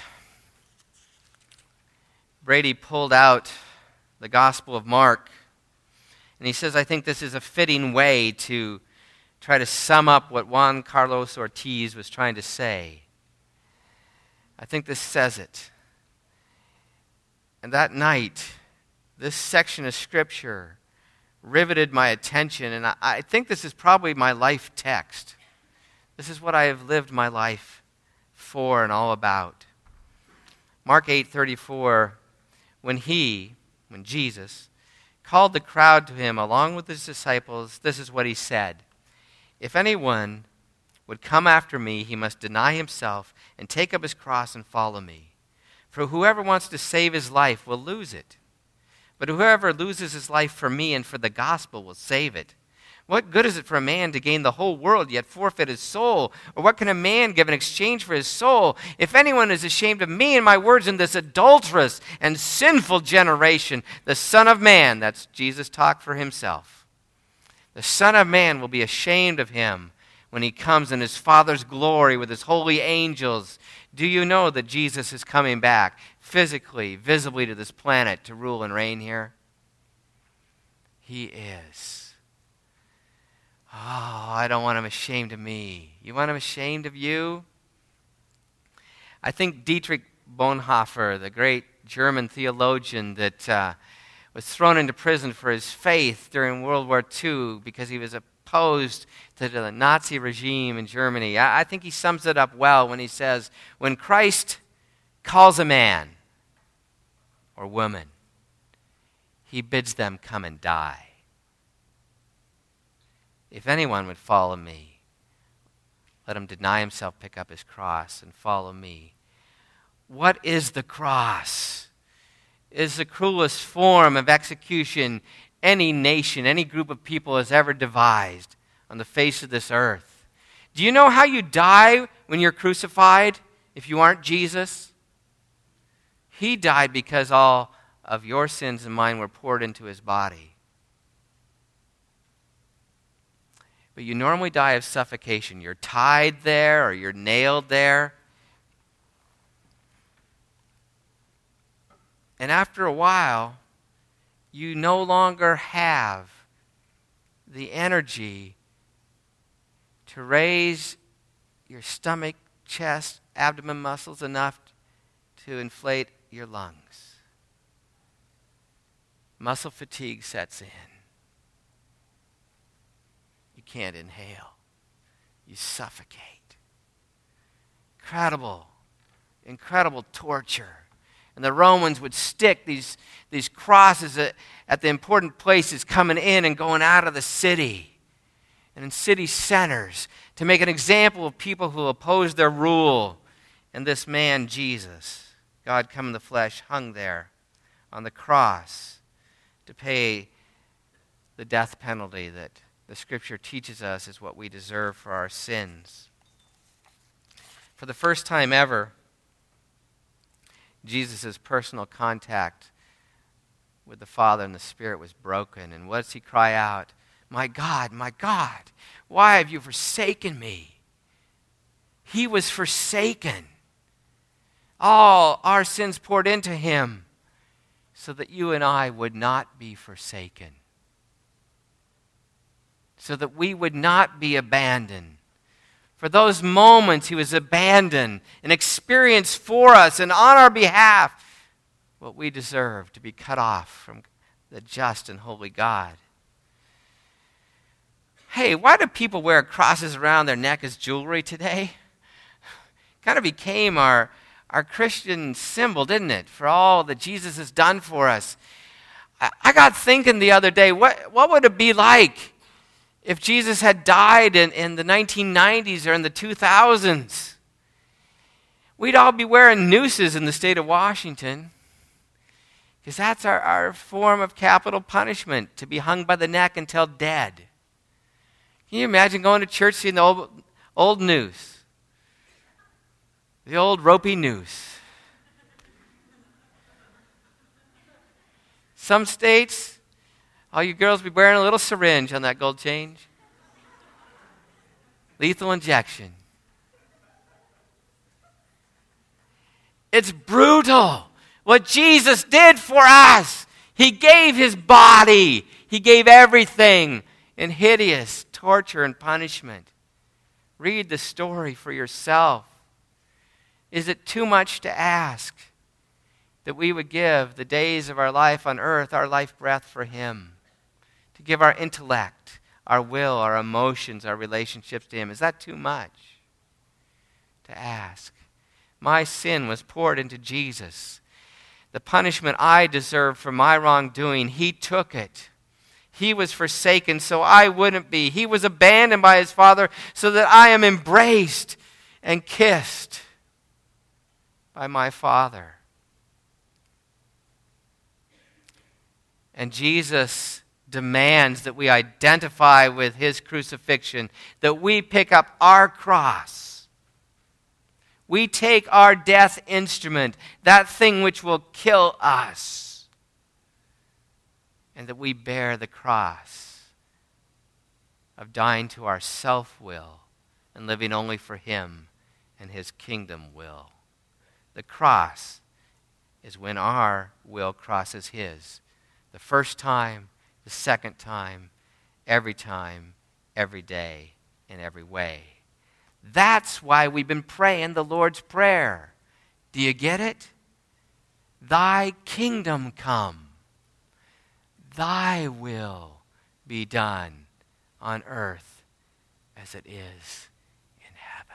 Brady pulled out the Gospel of Mark, and he says, I think this is a fitting way to try to sum up what Juan Carlos Ortiz was trying to say. I think this says it. And that night, this section of Scripture riveted my attention, and I think this is probably my life text. This is what I have lived my life for and all about. Mark 8:34, when Jesus, called the crowd to him along with his disciples, this is what he said. If anyone would come after me, he must deny himself and take up his cross and follow me. For whoever wants to save his life will lose it. But whoever loses his life for me and for the gospel will save it. What good is it for a man to gain the whole world yet forfeit his soul? Or what can a man give in exchange for his soul? If anyone is ashamed of me and my words in this adulterous and sinful generation, the Son of Man, that's Jesus talk for himself, the Son of Man will be ashamed of him when he comes in his Father's glory with his holy angels. Do you know that Jesus is coming back physically, visibly to this planet to rule and reign here? He is. Oh, I don't want him ashamed of me. You want him ashamed of you? I think Dietrich Bonhoeffer, the great German theologian that was thrown into prison for his faith during World War II because he was opposed to the Nazi regime in Germany. I think he sums it up well when he says, when Christ calls a man or woman, he bids them come and die. If anyone would follow me, let him deny himself, pick up his cross, and follow me. What is the cross? It is the cruelest form of execution any nation, any group of people has ever devised on the face of this earth. Do you know how you die when you're crucified if you aren't Jesus? He died because all of your sins and mine were poured into his body. But you normally die of suffocation. You're tied there or you're nailed there. And after a while, you no longer have the energy to raise your stomach, chest, abdomen muscles enough to inflate your lungs. Muscle fatigue sets in. You can't inhale. You suffocate. Incredible torture. And the Romans would stick these crosses at the important places coming in and going out of the city and in city centers to make an example of people who opposed their rule. And this man, Jesus, God come in the flesh, hung there on the cross to pay the death penalty that the Scripture teaches us is what we deserve for our sins. For the first time ever, Jesus' personal contact with the Father and the Spirit was broken. And what does he cry out? My God, why have you forsaken me? He was forsaken. All our sins poured into him so that you and I would not be forsaken. So that we would not be abandoned. For those moments he was abandoned and experienced for us and on our behalf what we deserve, to be cut off from the just and holy God. Hey, why do people wear crosses around their neck as jewelry today? Kind of became our Christian symbol, didn't it? For all that Jesus has done for us. I got thinking the other day, what would it be like if Jesus had died in the 1990s or in the 2000s? We'd all be wearing nooses in the state of Washington, because that's our form of capital punishment, to be hung by the neck until dead. Can you imagine going to church, seeing the old noose? The old ropey noose. Some states, all you girls be wearing a little syringe on that gold chain. Lethal injection. It's brutal what Jesus did for us. He gave his body. He gave everything in hideous torture and punishment. Read the story for yourself. Is it too much to ask that we would give the days of our life on earth, our life breath, for him? To give our intellect, our will, our emotions, our relationships to him. Is that too much to ask? My sin was poured into Jesus. The punishment I deserved for my wrongdoing, he took it. He was forsaken so I wouldn't be. He was abandoned by his Father so that I am embraced and kissed by my Father. And Jesus demands that we identify with his crucifixion, that we pick up our cross. We take our death instrument, that thing which will kill us, and that we bear the cross of dying to our self-will and living only for him and his kingdom will. The cross is when our will crosses his. The first time, the second time, every day, in every way. That's why we've been praying the Lord's Prayer. Do you get it? Thy kingdom come. Thy will be done on earth as it is in heaven.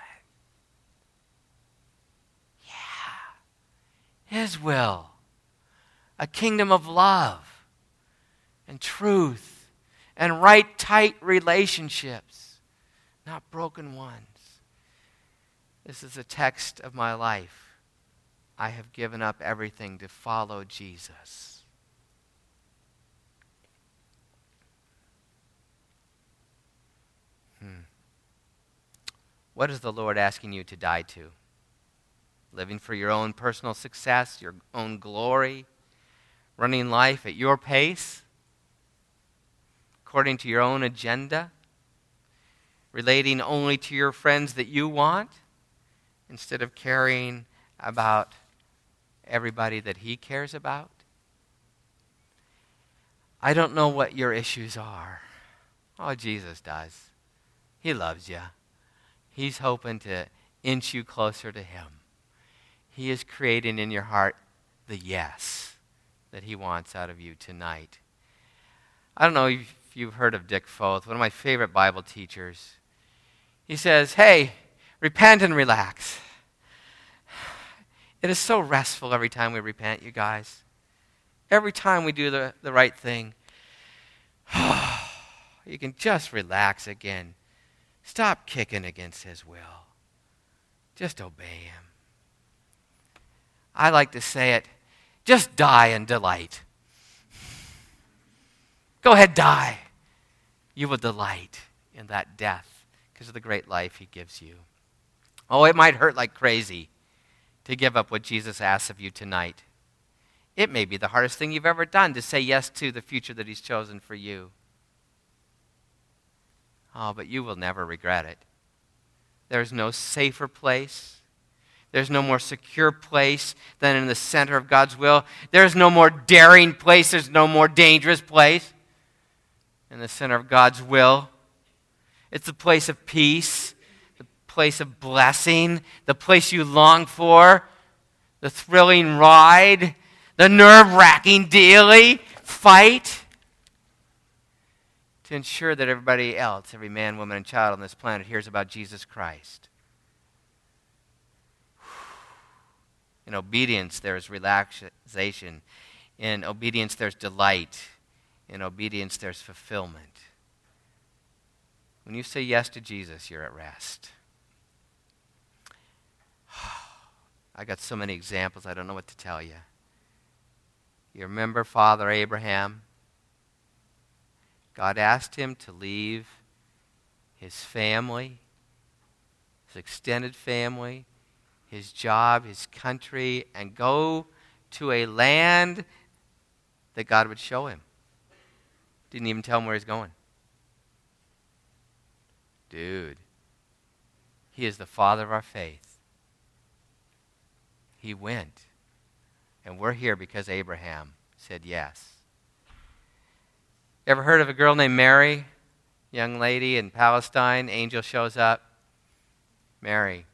Yeah. His will. A kingdom of love and truth and right, tight relationships, not broken ones. This is a text of my life. I have given up everything to follow Jesus. What is the Lord asking you to die to? Living for your own personal success, your own glory, running life at your pace, according to your own agenda, relating only to your friends that you want, instead of caring about everybody that he cares about? I don't know what your issues are. Oh, Jesus does. He loves you. He's hoping to inch you closer to him. He is creating in your heart the yes that he wants out of you tonight. I don't know if you've heard of Dick Foth, one of my favorite Bible teachers. He says, hey, repent and relax. It is so restful every time we repent, you guys. Every time we do the right thing, you can just relax again. Stop kicking against his will. Just obey him. I like to say it, just die and delight. Go ahead, die. You will delight in that death because of the great life he gives you. Oh, it might hurt like crazy to give up what Jesus asks of you tonight. It may be the hardest thing you've ever done to say yes to the future that he's chosen for you. Oh, but you will never regret it. There's no safer place. There's no more secure place than in the center of God's will. There's no more daring place. There's no more dangerous place in the center of God's will. It's the place of peace, the place of blessing, the place you long for, the thrilling ride, the nerve-wracking daily fight to ensure that everybody else, every man, woman, and child on this planet hears about Jesus Christ. In obedience, there is relaxation. In obedience, there's delight. In obedience, there's fulfillment. When you say yes to Jesus, you're at rest. I got so many examples, I don't know what to tell you. You remember Father Abraham? God asked him to leave his family, his extended family, his job, his country, and go to a land that God would show him. Didn't even tell him where he's going. Dude, he is the father of our faith. He went. And we're here because Abraham said yes. Ever heard of a girl named Mary? Young lady in Palestine. Angel shows up. Mary,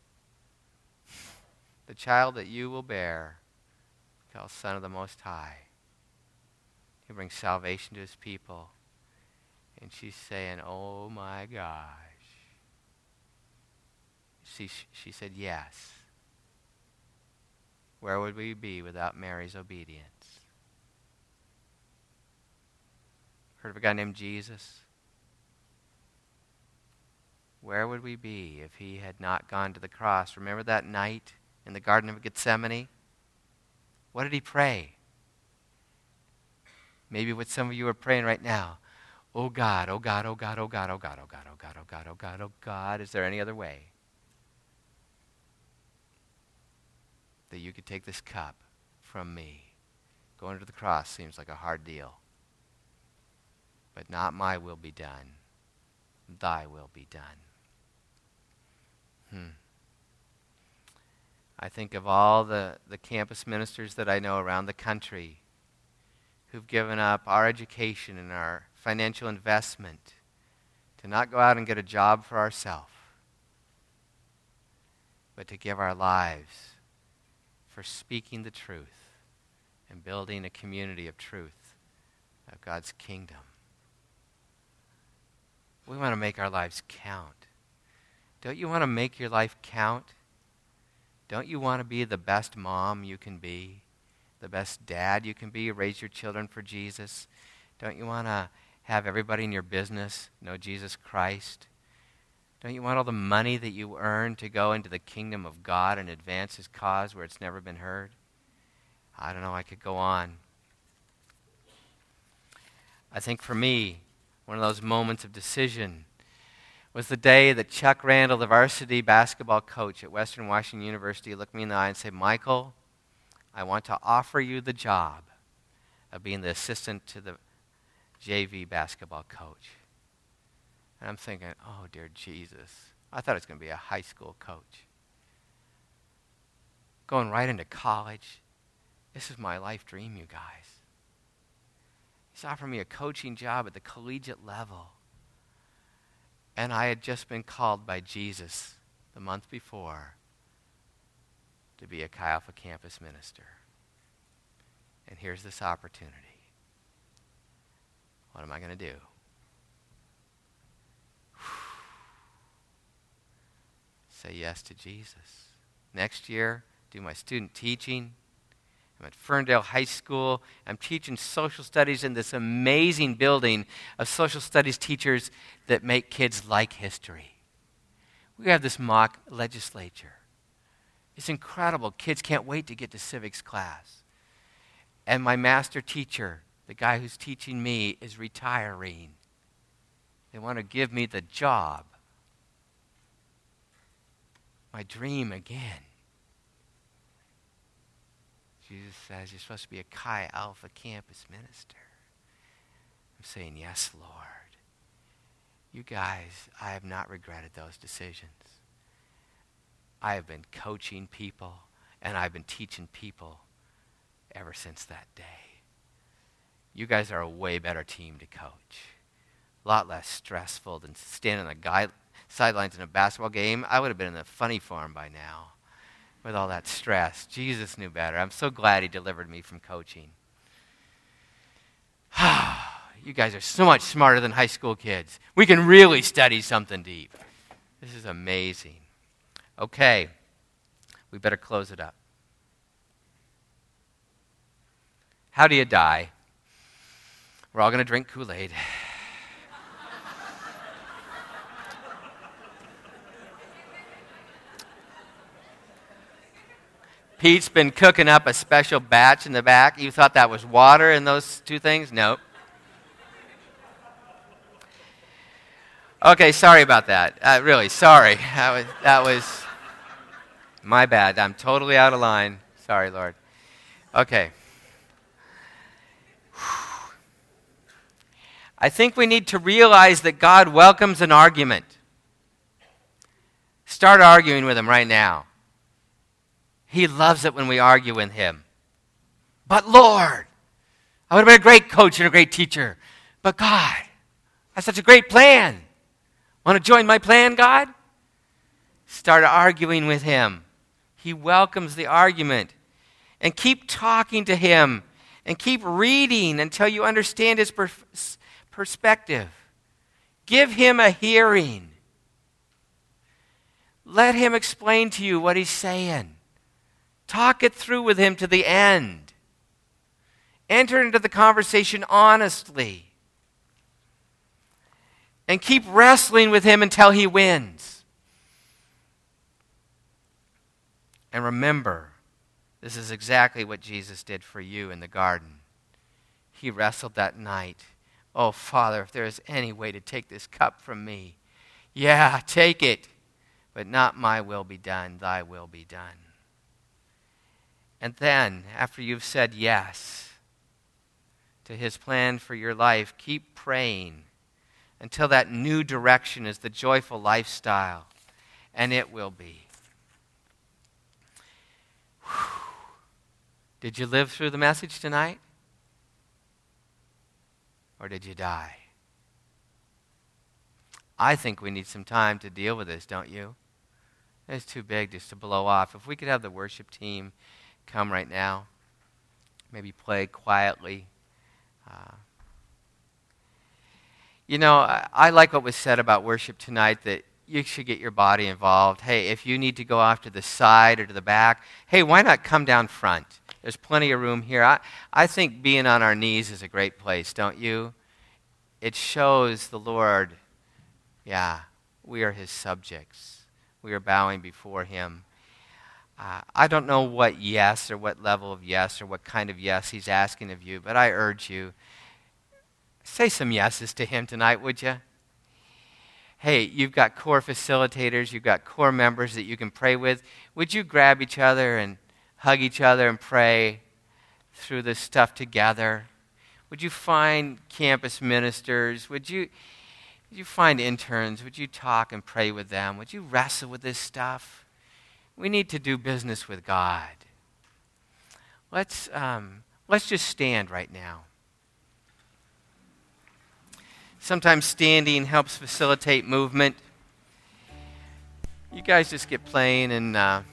the child that you will bear, called Son of the Most High. He brings salvation to his people. And she's saying, oh my gosh. She said yes. Where would we be without Mary's obedience? Heard of a guy named Jesus? Where would we be if he had not gone to the cross? Remember that night in the Garden of Gethsemane? What did he pray? Maybe what some of you are praying right now. Oh God, oh God, oh God, oh God, oh God, oh God, oh God, oh God, oh God, oh God. Is there any other way that you could take this cup from me? Going to the cross seems like a hard deal. But not my will be done. Thy will be done. I think of all the campus ministers that I know around the country who've given up our education and our financial investment to not go out and get a job for ourselves, but to give our lives for speaking the truth and building a community of truth of God's kingdom. We want to make our lives count. Don't you want to make your life count? Don't you want to be the best mom you can be? The best dad you can be? Raise your children for Jesus? Don't you want to have everybody in your business know Jesus Christ? Don't you want all the money that you earn to go into the kingdom of God and advance his cause where it's never been heard? I don't know, I could go on. I think for me, one of those moments of decision was the day that Chuck Randall, the varsity basketball coach at Western Washington University, looked me in the eye and said, Michael, I want to offer you the job of being the assistant to the JV basketball coach. And I'm thinking, oh, dear Jesus. I thought it was going to be a high school coach. Going right into college. This is my life dream, you guys. He's offering me a coaching job at the collegiate level. And I had just been called by Jesus the month before to be a Chi Alpha campus minister. And here's this opportunity. What am I going to do? Say yes to Jesus. Next year, do my student teaching. I'm at Ferndale High School. I'm teaching social studies in this amazing building of social studies teachers that make kids like history. We have this mock legislature. It's incredible. Kids can't wait to get to civics class. And my master teacher, the guy who's teaching me, is retiring. They want to give me the job. My dream again. Jesus says you're supposed to be a Chi Alpha campus minister. I'm saying, yes, Lord. You guys, I have not regretted those decisions. I have been coaching people, and I've been teaching people ever since that day. You guys are a way better team to coach. A lot less stressful than standing on the sidelines in a basketball game. I would have been in the funny farm by now with all that stress. Jesus knew better. I'm so glad he delivered me from coaching. You guys are so much smarter than high school kids. We can really study something deep. This is amazing. Okay, we better close it up. How do you die? We're all going to drink Kool-Aid. Pete's been cooking up a special batch in the back. You thought that was water in those two things? Nope. Okay, sorry about that. Really, sorry. That was my bad. I'm totally out of line. Sorry, Lord. Okay. I think we need to realize that God welcomes an argument. Start arguing with him right now. He loves it when we argue with him. But Lord, I would have been a great coach and a great teacher. But God, that's such a great plan. Want to join my plan, God? Start arguing with him. He welcomes the argument. And keep talking to him. And keep reading until you understand his perspective. Give him a hearing. Let him explain to you what he's saying. Talk it through with him to the end. Enter into the conversation honestly. And keep wrestling with him until he wins. And remember, this is exactly what Jesus did for you in the garden. He wrestled that night. Oh, Father, if there is any way to take this cup from me, yeah, take it. But not my will be done, thy will be done. And then, after you've said yes to his plan for your life, keep praying until that new direction is the joyful lifestyle. And it will be. Whew. Did you live through the message tonight? Or did you die? I think we need some time to deal with this, don't you? It's too big just to blow off. If we could have the worship team come right now, maybe play quietly. I like what was said about worship tonight, that you should get your body involved. Hey, if you need to go off to the side or to the back, hey, why not come down front? There's plenty of room here. I think being on our knees is a great place, don't you? It shows the Lord, we are his subjects. We are bowing before him. I don't know what yes or what level of yes or what kind of yes he's asking of you, but I urge you, say some yeses to him tonight, would you? Hey, you've got core facilitators, you've got core members that you can pray with. Would you grab each other and hug each other and pray through this stuff together? Would you find campus ministers? Would you find interns? Would you talk and pray with them? Would you wrestle with this stuff? We need to do business with God. Let's just stand right now. Sometimes standing helps facilitate movement. You guys just get playing, and I'm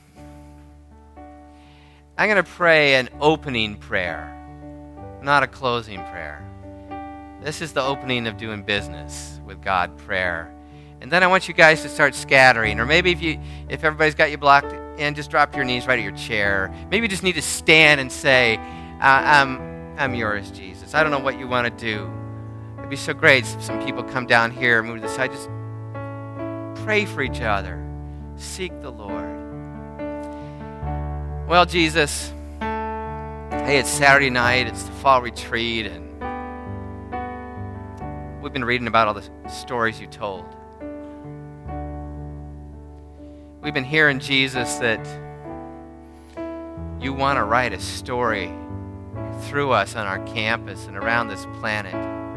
going to pray an opening prayer, not a closing prayer. This is the opening of doing business with God prayer. And then I want you guys to start scattering. Or maybe if everybody's got you blocked in, just drop your knees right at your chair. Maybe you just need to stand and say, I'm yours, Jesus. I don't know what you want to do. It'd be so great if some people come down here, move to the side. Just pray for each other. Seek the Lord. Well, Jesus, hey, it's Saturday night. It's the fall retreat, and we've been reading about all the stories you told. We've been hearing, Jesus, that you want to write a story through us on our campus and around this planet.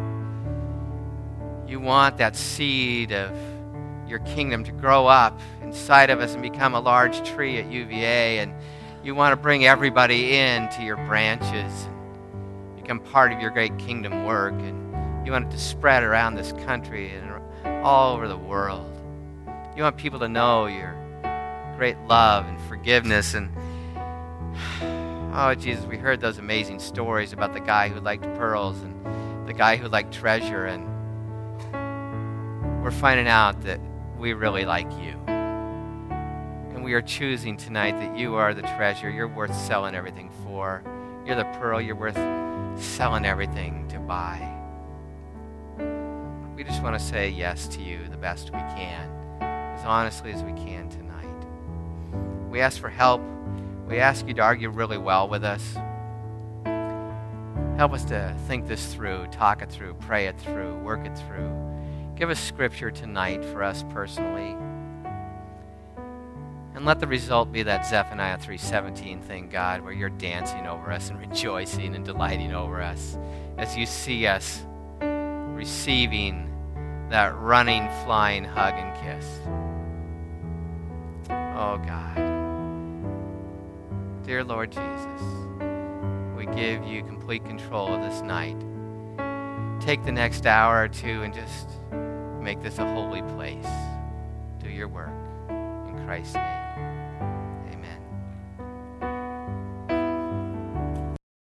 You want that seed of your kingdom to grow up inside of us and become a large tree at UVA, and you want to bring everybody into your branches and become part of your great kingdom work, and you want it to spread around this country and all over the world. You want people to know your great love and forgiveness. And oh, Jesus, we heard those amazing stories about the guy who liked pearls and the guy who liked treasure, and we're finding out that we really like you. And we are choosing tonight that you are the treasure you're worth selling everything for. You're the pearl you're worth selling everything to buy. We just want to say yes to you the best we can, as honestly as we can tonight. We ask for help. We ask you to argue really well with us. Help us to think this through, talk it through, pray it through, work it through. Give us scripture tonight for us personally. And let the result be that Zephaniah 3:17 thing, God, where you're dancing over us and rejoicing and delighting over us as you see us receiving that running, flying hug and kiss. Oh, God. Dear Lord Jesus, we give you complete control of this night. Take the next hour or two and just make this a holy place. Do your work. In Christ's name.